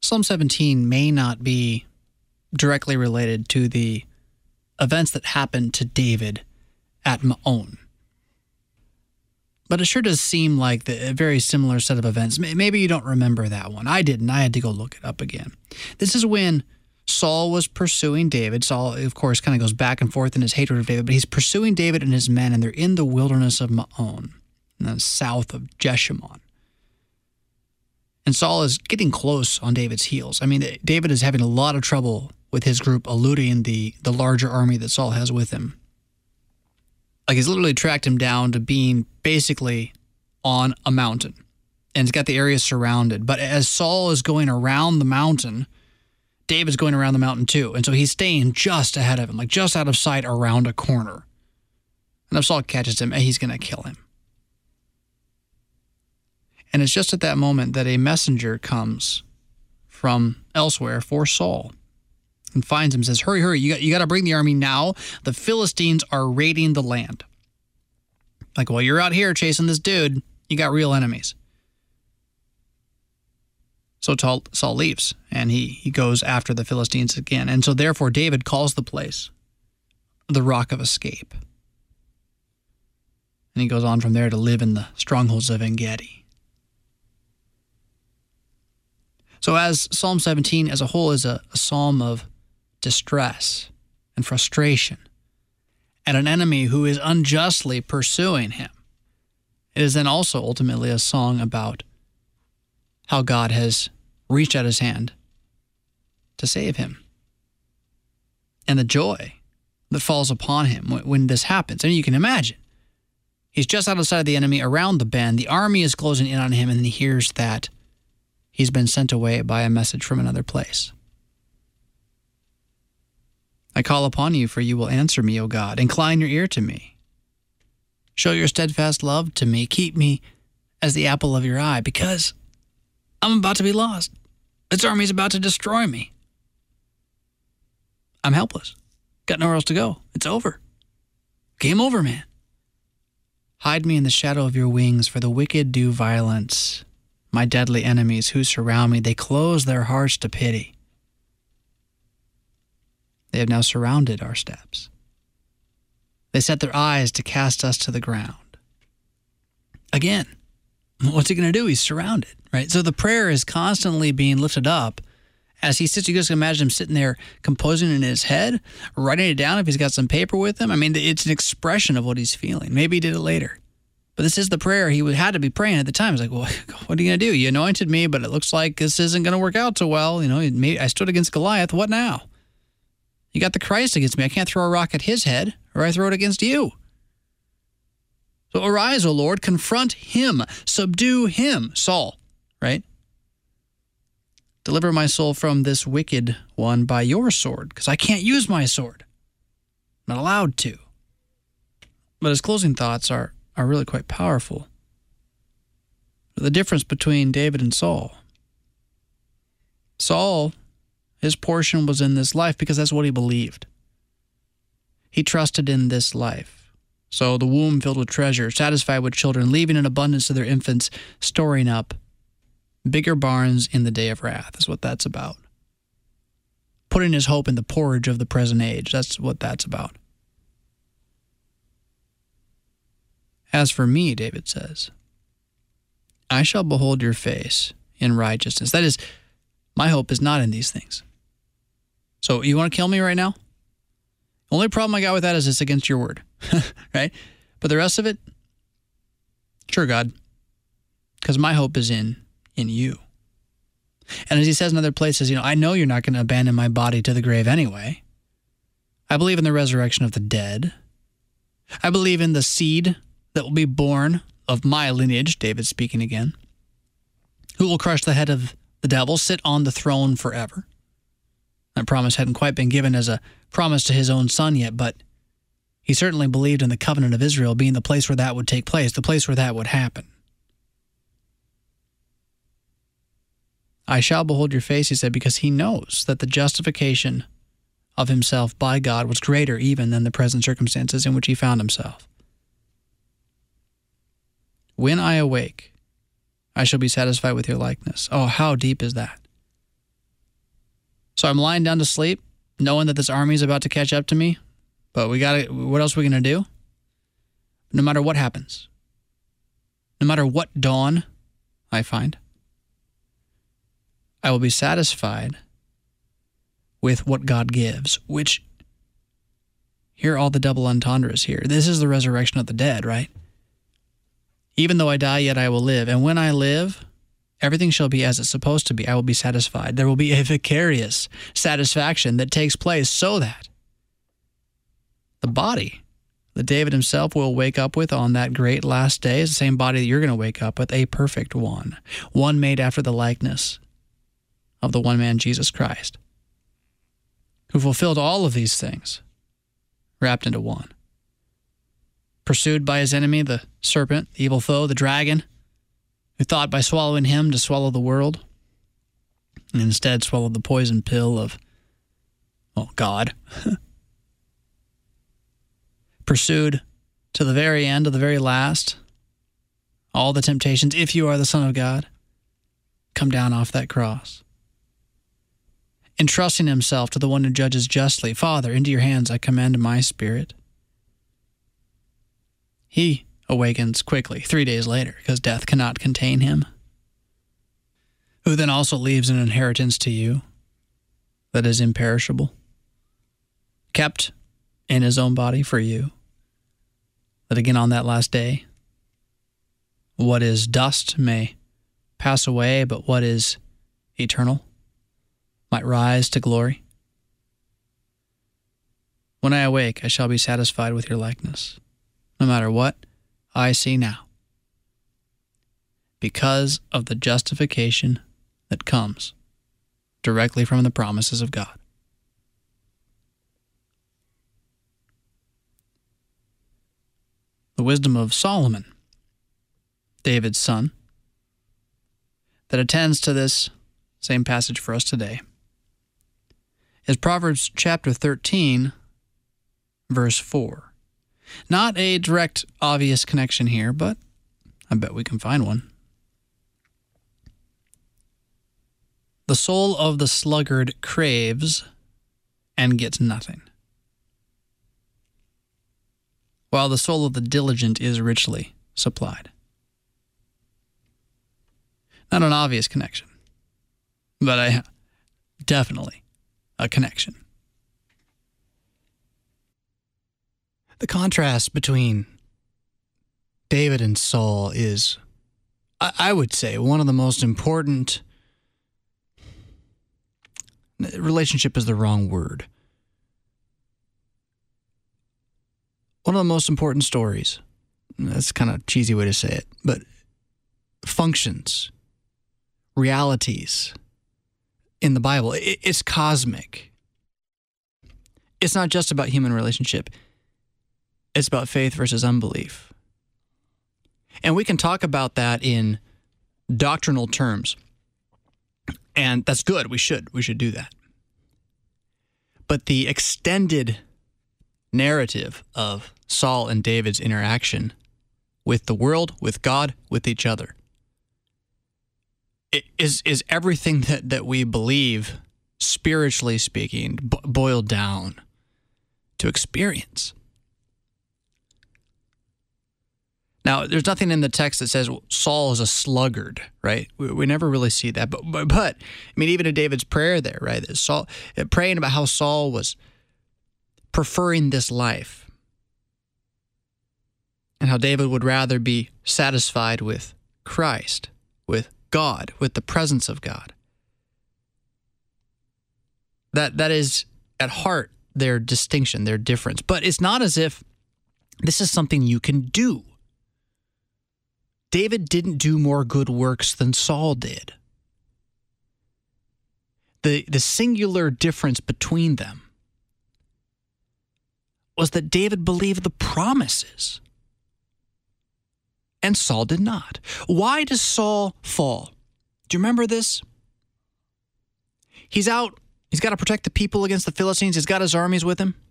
Psalm 17 may not be directly related to the events that happened to David at Maon, but it sure does seem like a very similar set of events. Maybe you don't remember that one. I didn't. I had to go look it up again. This is when Saul was pursuing David. Saul, of course, kind of goes back and forth in his hatred of David, but he's pursuing David and his men, and they're in the wilderness of Maon, south of Jeshimon. And Saul is getting close on David's heels. I mean, David is having a lot of trouble with his group eluding the larger army that Saul has with him. Like, he's literally tracked him down to being basically on a mountain, and he's got the area surrounded. But as Saul is going around the mountain, David's going around the mountain too. And so he's staying just ahead of him, like just out of sight around a corner. And if Saul catches him, he's going to kill him. And it's just at that moment that a messenger comes from elsewhere for Saul and finds him and says, hurry, you got to bring the army now. The Philistines are raiding the land. Like, well, you're out here chasing this dude. You got real enemies. So Saul leaves, and he goes after the Philistines again. And so therefore David calls the place the Rock of Escape. And he goes on from there to live in the strongholds of En-Gedi. So as Psalm 17 as a whole is a psalm of distress and frustration at an enemy who is unjustly pursuing him, it is then also ultimately a song about how God has reached out his hand to save him and the joy that falls upon him when this happens. And you can imagine, he's just outside of the enemy around the bend. The army is closing in on him, and then he hears that he's been sent away by a message from another place. I call upon you, for you will answer me, O God. Incline your ear to me. Show your steadfast love to me. Keep me as the apple of your eye, because I'm about to be lost. Its army is about to destroy me. I'm helpless. Got nowhere else to go. It's over. Game over, man. Hide me in the shadow of your wings, for the wicked do violence. My deadly enemies who surround me, they close their hearts to pity. They have now surrounded our steps. They set their eyes to cast us to the ground. Again, what's he going to do? He's surrounded, right? So the prayer is constantly being lifted up as he sits. You just imagine him sitting there composing in his head, writing it down if he's got some paper with him. I mean, it's an expression of what he's feeling. Maybe he did it later. But this is the prayer he had to be praying at the time. He's like, well, what are you going to do? You anointed me, but it looks like this isn't going to work out so well. You know, I stood against Goliath. What now? You got the Christ against me. I can't throw a rock at his head, or I throw it against you. So arise, O Lord, confront him, subdue him, Saul, right? Deliver my soul from this wicked one by your sword, because I can't use my sword. I'm not allowed to. But his closing thoughts are really quite powerful. The difference between David and Saul. Saul, his portion was in this life because that's what he believed. He trusted in this life. So the womb filled with treasure, satisfied with children, leaving an abundance to their infants, storing up bigger barns in the day of wrath is what that's about. Putting his hope in the porridge of the present age, that's what that's about. As for me, David says, I shall behold your face in righteousness. That is, my hope is not in these things. So you want to kill me right now? Only problem I got with that is it's against your word, right? But the rest of it, sure, God, because my hope is in you. And as he says in other places, I know you're not going to abandon my body to the grave anyway. I believe in the resurrection of the dead. I believe in the seed that will be born of my lineage, David speaking again, who will crush the head of the devil, sit on the throne forever. That promise hadn't quite been given as a promise to his own son yet, but he certainly believed in the covenant of Israel being the place where that would take place, the place where that would happen. I shall behold your face, he said, because he knows that the justification of himself by God was greater even than the present circumstances in which he found himself. When I awake, I shall be satisfied with your likeness. Oh, how deep is that? So I'm lying down to sleep, knowing that this army is about to catch up to me. But what else are we going to do? No matter what happens, no matter what dawn I find, I will be satisfied with what God gives, which, here are all the double entendres here. This is the resurrection of the dead, right? Even though I die, yet I will live. And when I live, everything shall be as it's supposed to be. I will be satisfied. There will be a vicarious satisfaction that takes place so that the body that David himself will wake up with on that great last day is the same body that you're going to wake up with, a perfect one made after the likeness of the one man, Jesus Christ, who fulfilled all of these things, wrapped into one. Pursued by his enemy, the serpent, the evil foe, the dragon, who thought by swallowing him to swallow the world, and instead swallowed the poison pill of, God. Pursued to the very end, to the very last, all the temptations, if you are the Son of God, come down off that cross. Entrusting himself to the one who judges justly, Father, into your hands I commend my spirit. He awakens quickly 3 days later because death cannot contain him, who then also leaves an inheritance to you that is imperishable, kept in his own body for you, that again on that last day, what is dust may pass away, but what is eternal might rise to glory. When I awake, I shall be satisfied with your likeness, no matter what I see now, because of the justification that comes directly from the promises of God. The wisdom of Solomon, David's son, that attends to this same passage for us today is Proverbs chapter 13, verse 4. Not a direct, obvious connection here, but I bet we can find one. The soul of the sluggard craves and gets nothing, while the soul of the diligent is richly supplied. Not an obvious connection, but definitely a connection. The contrast between David and Saul is, I would say, one of the most important. Relationship is the wrong word. One of the most important stories, that's kind of a cheesy way to say it, but functions, realities in the Bible, it's cosmic. It's not just about human relationship. It's about faith versus unbelief. And we can talk about that in doctrinal terms. And that's good. We should do that. But the extended narrative of Saul and David's interaction with the world, with God, with each other, is everything that we believe, spiritually speaking, boiled down to experience. Now, there's nothing in the text that says Saul is a sluggard, right? We never really see that. But I mean, even in David's prayer there, right? Saul praying about how Saul was preferring this life and how David would rather be satisfied with Christ, with God, with the presence of God. That is at heart their distinction, their difference. But it's not as if this is something you can do. David didn't do more good works than Saul did. The singular difference between them was that David believed the promises, and Saul did not. Why does Saul fall? Do you remember this? He's out. He's got to protect the people against the Philistines. He's got his armies with him.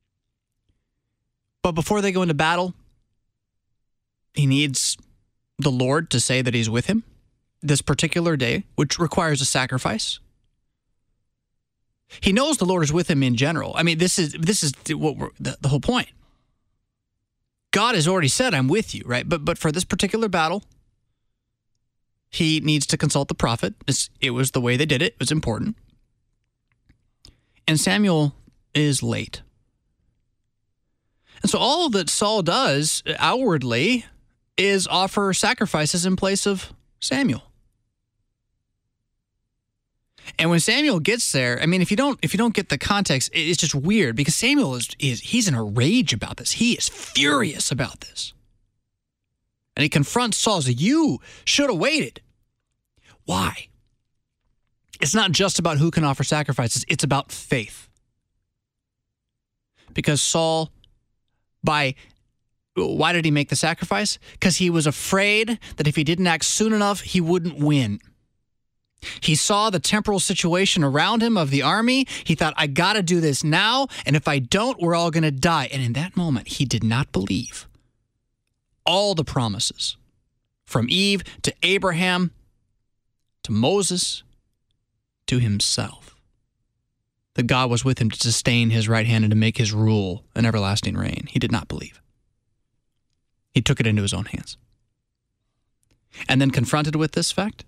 But before they go into battle, he needs the Lord to say that he's with him this particular day, which requires a sacrifice. He knows the Lord is with him in general. I mean, this is what the whole point. God has already said, I'm with you, right? But for this particular battle, he needs to consult the prophet. It was the way they did it. It was important. And Samuel is late. And so all that Saul does outwardly is offer sacrifices in place of Samuel. And when Samuel gets there, I mean, if you don't get the context, it's just weird because Samuel he's in a rage about this. He is furious about this. And he confronts Saul and says, you should have waited. Why? It's not just about who can offer sacrifices. It's about faith. Because Saul, why did he make the sacrifice? Because he was afraid that if he didn't act soon enough, he wouldn't win. He saw the temporal situation around him of the army. He thought, I got to do this now, and if I don't, we're all going to die. And in that moment, he did not believe all the promises from Eve to Abraham to Moses to himself, that God was with him to sustain his right hand and to make his rule an everlasting reign. He did not believe. He took it into his own hands. And then confronted with this fact,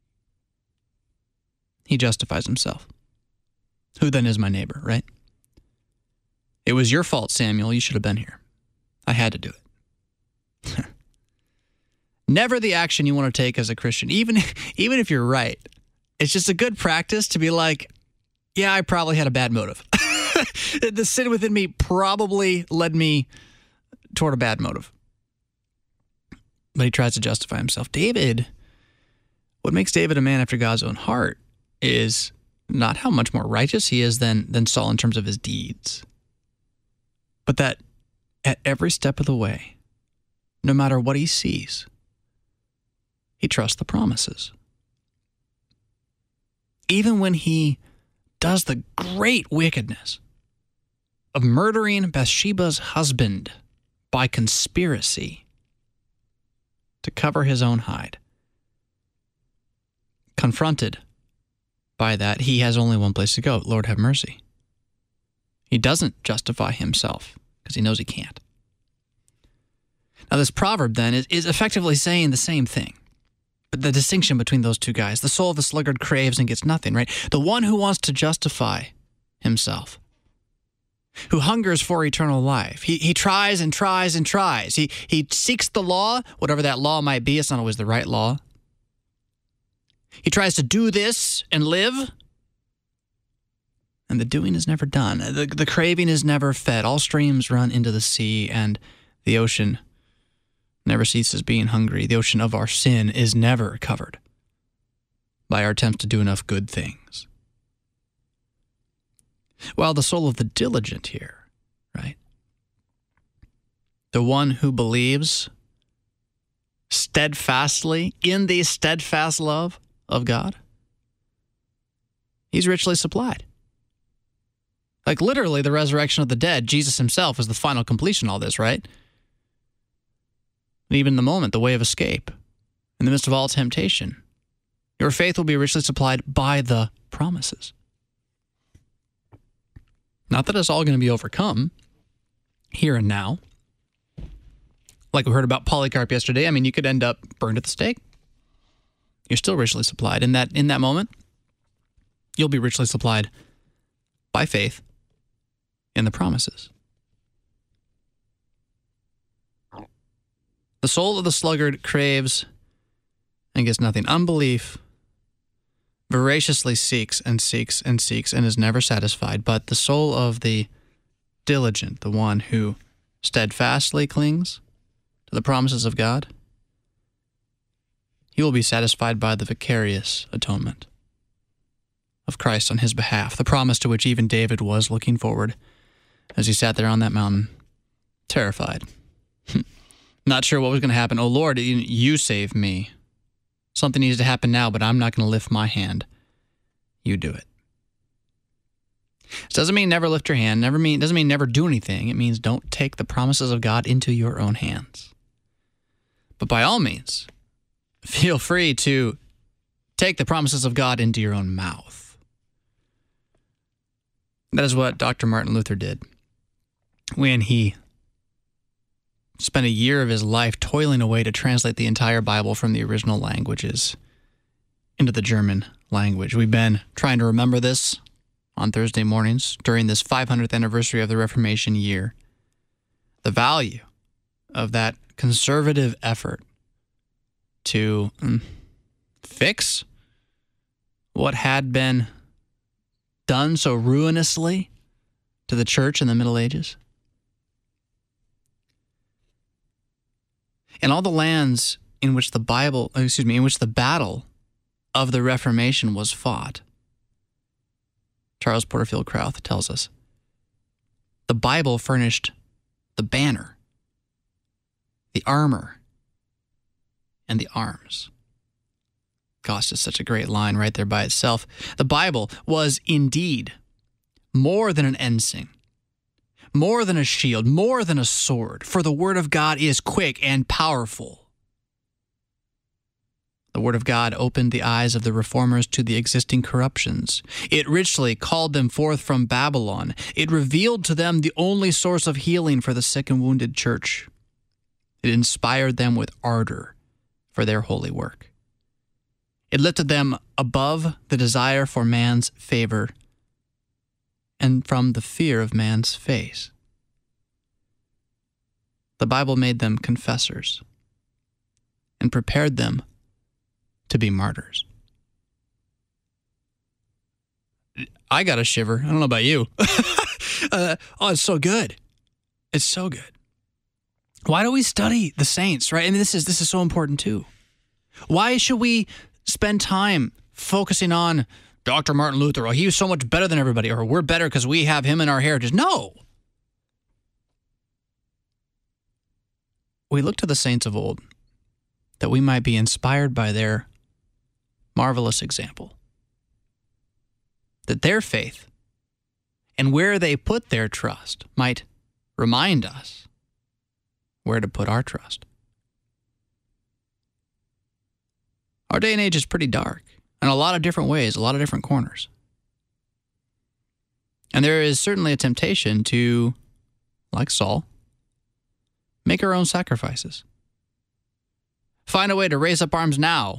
he justifies himself. Who then is my neighbor, right? It was your fault, Samuel. You should have been here. I had to do it. Never the action you want to take as a Christian, even if you're right. It's just a good practice to be like, yeah, I probably had a bad motive. The sin within me probably led me toward a bad motive. But he tries to justify himself. What makes David a man after God's own heart is not how much more righteous he is than Saul in terms of his deeds, but that at every step of the way, no matter what he sees, he trusts the promises. Even when he does the great wickedness of murdering Bathsheba's husband by conspiracy to cover his own hide, confronted by that, he has only one place to go. Lord, have mercy. He doesn't justify himself because he knows he can't. Now, this proverb then is effectively saying the same thing. But the distinction between those two guys, the soul of the sluggard craves and gets nothing, right? The one who wants to justify himself, who hungers for eternal life. He tries and tries and tries. He seeks the law, whatever that law might be. It's not always the right law. He tries to do this and live, and the doing is never done. The craving is never fed. All streams run into the sea, and the ocean never ceases being hungry. The ocean of our sin is never covered by our attempts to do enough good things. While the soul of the diligent here, right? The one who believes steadfastly in the steadfast love of God, he's richly supplied. Like literally the resurrection of the dead, Jesus himself is the final completion of all this, right? And even in the moment, the way of escape, in the midst of all temptation, your faith will be richly supplied by the promises. Not that it's all going to be overcome here and now. Like we heard about Polycarp yesterday, I mean, you could end up burned at the stake. You're still richly supplied. In that moment, you'll be richly supplied by faith in the promises. The soul of the sluggard craves and gets nothing. Unbelief voraciously seeks and seeks and seeks and is never satisfied. But the soul of the diligent, the one who steadfastly clings to the promises of God, he will be satisfied by the vicarious atonement of Christ on his behalf, the promise to which even David was looking forward as he sat there on that mountain, terrified. Not sure what was going to happen. Oh, Lord, you save me. Something needs to happen now, but I'm not going to lift my hand. You do it. This doesn't mean never lift your hand. Doesn't mean never do anything. It means don't take the promises of God into your own hands. But by all means, feel free to take the promises of God into your own mouth. That is what Dr. Martin Luther did when he spent a year of his life toiling away to translate the entire Bible from the original languages into the German language. We've been trying to remember this on Thursday mornings during this 500th anniversary of the Reformation year. The value of that conservative effort to fix what had been done so ruinously to the church in the Middle Ages. In all the lands in which the battle of the Reformation was fought, Charles Porterfield Krauth tells us, the Bible furnished the banner, the armor, and the arms. Gosh, it's such a great line right there by itself. The Bible was indeed more than an ensign, more than a shield, more than a sword, for the Word of God is quick and powerful. The Word of God opened the eyes of the reformers to the existing corruptions. It richly called them forth from Babylon. It revealed to them the only source of healing for the sick and wounded church. It inspired them with ardor for their holy work. It lifted them above the desire for man's favor and from the fear of man's face. The Bible made them confessors and prepared them to be martyrs. I got a shiver. I don't know about you. It's so good. It's so good. Why do we study the saints, right? I mean, this is so important too. Why should we spend time focusing on Dr. Martin Luther? Oh, he was so much better than everybody, or we're better because we have him in our heritage. No. We look to the saints of old that we might be inspired by their marvelous example, that their faith and where they put their trust might remind us where to put our trust. Our day and age is pretty dark in a lot of different ways, a lot of different corners. And there is certainly a temptation to, like Saul, make our own sacrifices. Find a way to raise up arms now.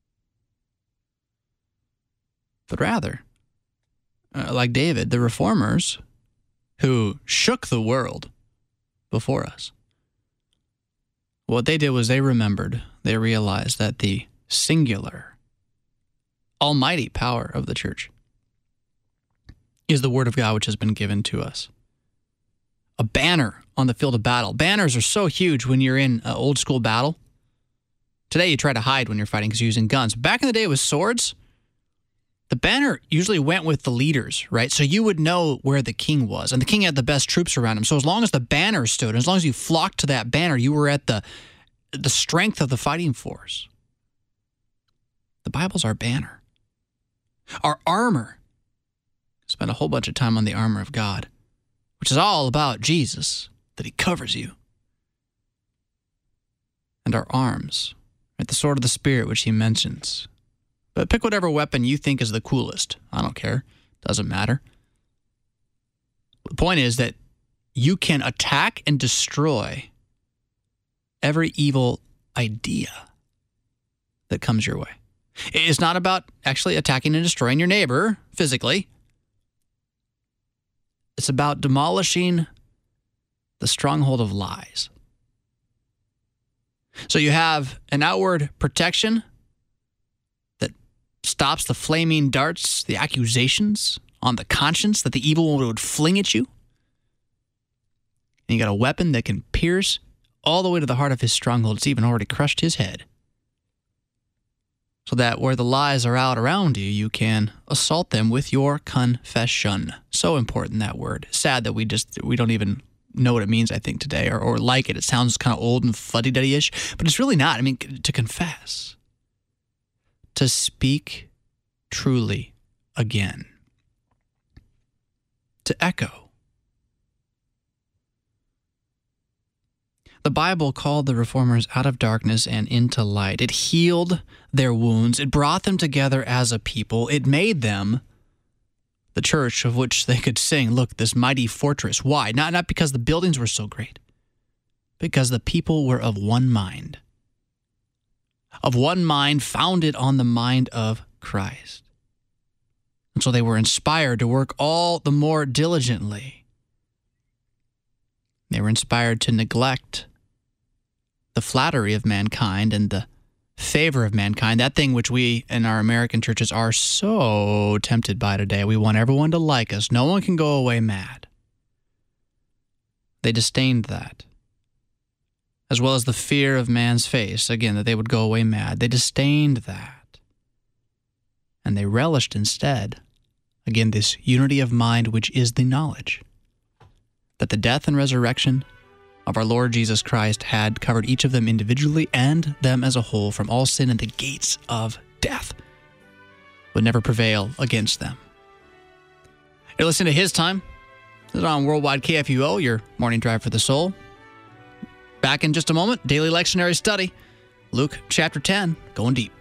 But rather, like David, the reformers who shook the world before us, what they did was they realized that the singular, almighty power of the church is the Word of God which has been given to us. A banner on the field of battle. Banners are so huge when you're in an old school battle. Today you try to hide when you're fighting because you're using guns. Back in the day with swords, the banner usually went with the leaders, right? So you would know where the king was, and the king had the best troops around him. So as long as the banner stood, as long as you flocked to that banner, you were at the strength of the fighting force. The Bible's our banner. Our armor. Spend a whole bunch of time on the armor of God, which is all about Jesus, that he covers you. And our arms, right? The sword of the Spirit, which he mentions. But pick whatever weapon you think is the coolest. I don't care. Doesn't matter. The point is that you can attack and destroy every evil idea that comes your way. It's not about actually attacking and destroying your neighbor physically. It's about demolishing the stronghold of lies. So you have an outward protection that stops the flaming darts, the accusations on the conscience that the evil one would fling at you. And you got a weapon that can pierce all the way to the heart of his stronghold. It's even already crushed his head. So that where the lies are out around you, you can assault them with your confession. So important, that word. Sad that we don't even know what it means, I think, today, or like it. It sounds kind of old and fuddy-duddy-ish, but it's really not. I mean, to confess, to speak truly again, to echo. The Bible called the reformers out of darkness and into light. It healed their wounds. It brought them together as a people. It made them the church of which they could sing, look, this mighty fortress. Why? Not because the buildings were so great, because the people were of one mind. Of one mind, founded on the mind of Christ. And so they were inspired to work all the more diligently. They were inspired to neglect the flattery of mankind and the favor of mankind, that thing which we in our American churches are so tempted by today. We want everyone to like us. No one can go away mad. They disdained that, as well as the fear of man's face, again, that they would go away mad. They disdained that. And they relished instead, again, this unity of mind, which is the knowledge that the death and resurrection of our Lord Jesus Christ had covered each of them individually and them as a whole from all sin, and the gates of death would never prevail against them. You're listening to His Time. This is on Worldwide KFUO, your morning drive for the soul. Back in just a moment, daily lectionary study, Luke chapter 10, going deep.